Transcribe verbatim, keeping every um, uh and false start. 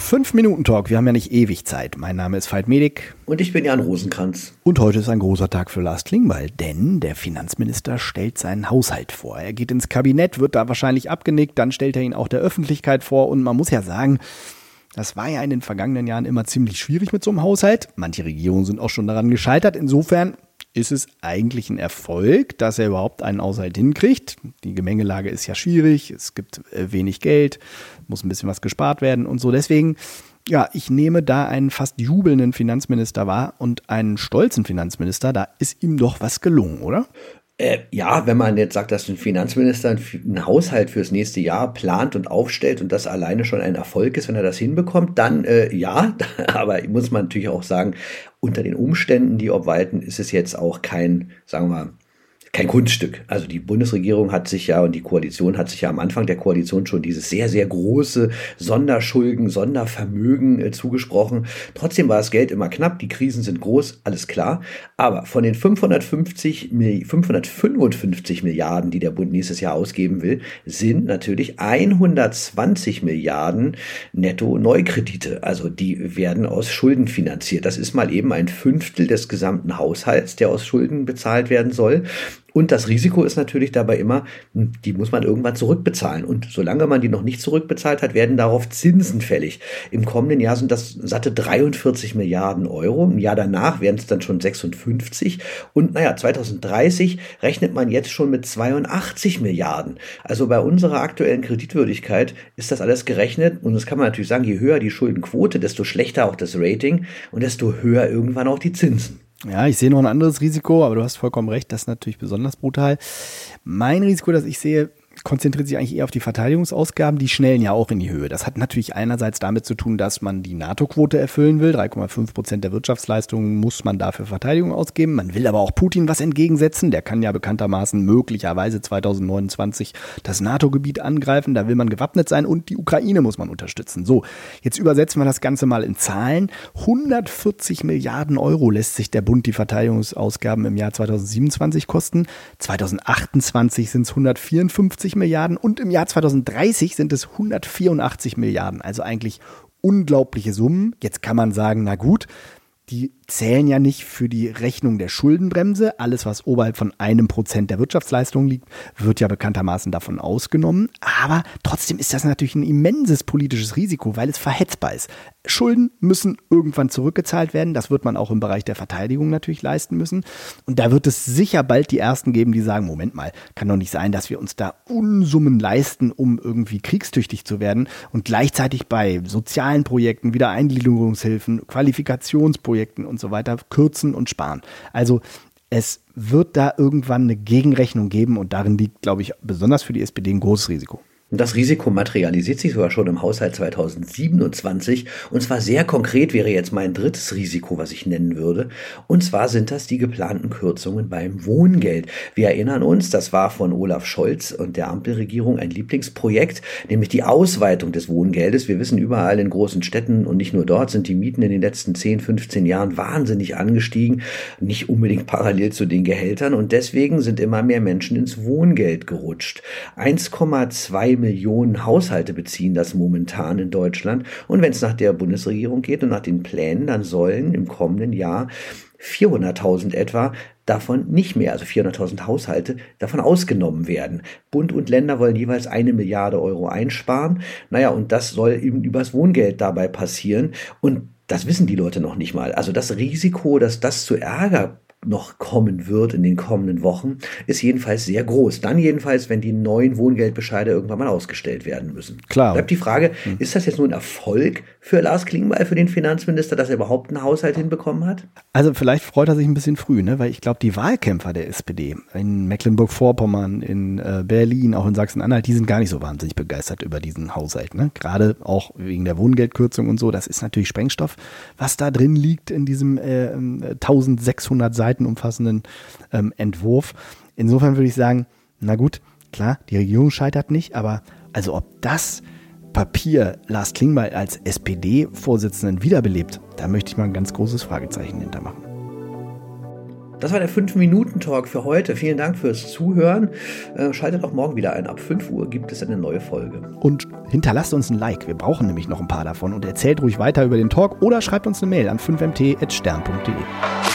fünf Minuten Talk, wir haben ja nicht ewig Zeit. Mein Name ist Veit Medik. Und ich bin Jan Rosenkranz. Und heute ist ein großer Tag für Lars Klingbeil, denn der Finanzminister stellt seinen Haushalt vor. Er geht ins Kabinett, wird da wahrscheinlich abgenickt, dann stellt er ihn auch der Öffentlichkeit vor. Und man muss ja sagen, das war ja in den vergangenen Jahren immer ziemlich schwierig mit so einem Haushalt. Manche Regierungen sind auch schon daran gescheitert. Insofern ist es eigentlich ein Erfolg, dass er überhaupt einen Haushalt hinkriegt. Die Gemengelage ist ja schwierig, es gibt wenig Geld, muss ein bisschen was gespart werden und so. Deswegen, ja, ich nehme da einen fast jubelnden Finanzminister wahr und einen stolzen Finanzminister. Da ist ihm doch was gelungen, oder? Äh, ja, wenn man jetzt sagt, dass ein Finanzminister einen Haushalt fürs nächste Jahr plant und aufstellt und das alleine schon ein Erfolg ist, wenn er das hinbekommt, dann äh, ja, aber muss man natürlich auch sagen, unter den Umständen, die obwalten, ist es jetzt auch kein, sagen wir mal, kein Kunststück. Also die Bundesregierung hat sich ja und die Koalition hat sich ja am Anfang der Koalition schon dieses sehr, sehr große Sonderschulden, Sondervermögen äh, zugesprochen. Trotzdem war das Geld immer knapp, die Krisen sind groß, alles klar. Aber von den fünfhundertfünfzig, fünfhundertfünfundfünfzig Milliarden, die der Bund nächstes Jahr ausgeben will, sind natürlich hundertzwanzig Milliarden Netto-Neukredite. Also die werden aus Schulden finanziert. Das ist mal eben ein Fünftel des gesamten Haushalts, der aus Schulden bezahlt werden soll. Und das Risiko ist natürlich dabei immer, die muss man irgendwann zurückbezahlen. Und solange man die noch nicht zurückbezahlt hat, werden darauf Zinsen fällig. Im kommenden Jahr sind das satte dreiundvierzig Milliarden Euro. Im Jahr danach werden es dann schon sechsundfünfzig. Und naja, zweitausenddreißig rechnet man jetzt schon mit zweiundachtzig Milliarden. Also bei unserer aktuellen Kreditwürdigkeit ist das alles gerechnet. Und das kann man natürlich sagen, je höher die Schuldenquote, desto schlechter auch das Rating und desto höher irgendwann auch die Zinsen. Ja, ich sehe noch ein anderes Risiko, aber du hast vollkommen recht, das ist natürlich besonders brutal. Mein Risiko, das ich sehe, konzentriert sich eigentlich eher auf die Verteidigungsausgaben, die schnellen ja auch in die Höhe. Das hat natürlich einerseits damit zu tun, dass man die NATO-Quote erfüllen will. drei Komma fünf Prozent der Wirtschaftsleistung muss man dafür Verteidigung ausgeben. Man will aber auch Putin was entgegensetzen. Der kann ja bekanntermaßen möglicherweise zweitausendneunundzwanzig das NATO-Gebiet angreifen. Da will man gewappnet sein und die Ukraine muss man unterstützen. So, jetzt übersetzen wir das Ganze mal in Zahlen. hundertvierzig Milliarden Euro lässt sich der Bund die Verteidigungsausgaben im Jahr zweitausendsiebenundzwanzig kosten. zweitausendachtundzwanzig sind es hundertvierundfünfzig Milliarden und im Jahr zweitausenddreißig sind es hundertvierundachtzig Milliarden. Also eigentlich unglaubliche Summen. Jetzt kann man sagen, na gut, die zählen ja nicht für die Rechnung der Schuldenbremse. Alles, was oberhalb von einem Prozent der Wirtschaftsleistung liegt, wird ja bekanntermaßen davon ausgenommen. Aber trotzdem ist das natürlich ein immenses politisches Risiko, weil es verhetzbar ist. Schulden müssen irgendwann zurückgezahlt werden. Das wird man auch im Bereich der Verteidigung natürlich leisten müssen. Und da wird es sicher bald die Ersten geben, die sagen, Moment mal, kann doch nicht sein, dass wir uns da Unsummen leisten, um irgendwie kriegstüchtig zu werden und gleichzeitig bei sozialen Projekten, Wiedereingliederungshilfen, Qualifikationsprojekten und so weiter kürzen und sparen. Also es wird da irgendwann eine Gegenrechnung geben und darin liegt, glaube ich, besonders für die S P D ein großes Risiko. Und das Risiko materialisiert sich sogar schon im Haushalt zweitausendsiebenundzwanzig. Und zwar sehr konkret wäre jetzt mein drittes Risiko, was ich nennen würde. Und zwar sind das die geplanten Kürzungen beim Wohngeld. Wir erinnern uns, das war von Olaf Scholz und der Ampelregierung ein Lieblingsprojekt, nämlich die Ausweitung des Wohngeldes. Wir wissen, überall in großen Städten und nicht nur dort sind die Mieten in den letzten zehn, fünfzehn Jahren wahnsinnig angestiegen. Nicht unbedingt parallel zu den Gehältern. Und deswegen sind immer mehr Menschen ins Wohngeld gerutscht. eins Komma zwei Millionen Haushalte beziehen das momentan in Deutschland. Und wenn es nach der Bundesregierung geht und nach den Plänen, dann sollen im kommenden Jahr vierhunderttausend etwa davon nicht mehr, also vierhunderttausend Haushalte, davon ausgenommen werden. Bund und Länder wollen jeweils eine Milliarde Euro einsparen. Naja, und das soll eben übers Wohngeld dabei passieren. Und das wissen die Leute noch nicht mal. Also das Risiko, dass das zu Ärger noch kommen wird in den kommenden Wochen, ist jedenfalls sehr groß. Dann jedenfalls, wenn die neuen Wohngeldbescheide irgendwann mal ausgestellt werden müssen. Klar. Bleibt die Frage, hm. ist das jetzt nur ein Erfolg für Lars Klingbeil, für den Finanzminister, dass er überhaupt einen Haushalt hinbekommen hat? Also vielleicht freut er sich ein bisschen früh, ne? Weil ich glaube, die Wahlkämpfer der S P D in Mecklenburg-Vorpommern, in äh, Berlin, auch in Sachsen-Anhalt, die sind gar nicht so wahnsinnig begeistert über diesen Haushalt. Ne? Gerade auch wegen der Wohngeldkürzung und so. Das ist natürlich Sprengstoff, was da drin liegt in diesem äh, eintausendsechshundert Seiten umfassenden ähm, Entwurf. Insofern würde ich sagen, na gut, klar, die Regierung scheitert nicht, aber also ob das Papier Lars Klingbeil als S P D-Vorsitzenden wiederbelebt, da möchte ich mal ein ganz großes Fragezeichen hintermachen. das war der fünf Minuten Talk für heute. Vielen Dank fürs Zuhören. Äh, schaltet auch morgen wieder ein. Ab fünf Uhr gibt es eine neue Folge. Und hinterlasst uns ein Like. Wir brauchen nämlich noch ein paar davon. Und erzählt ruhig weiter über den Talk oder schreibt uns eine Mail an fünf m t at stern punkt d e.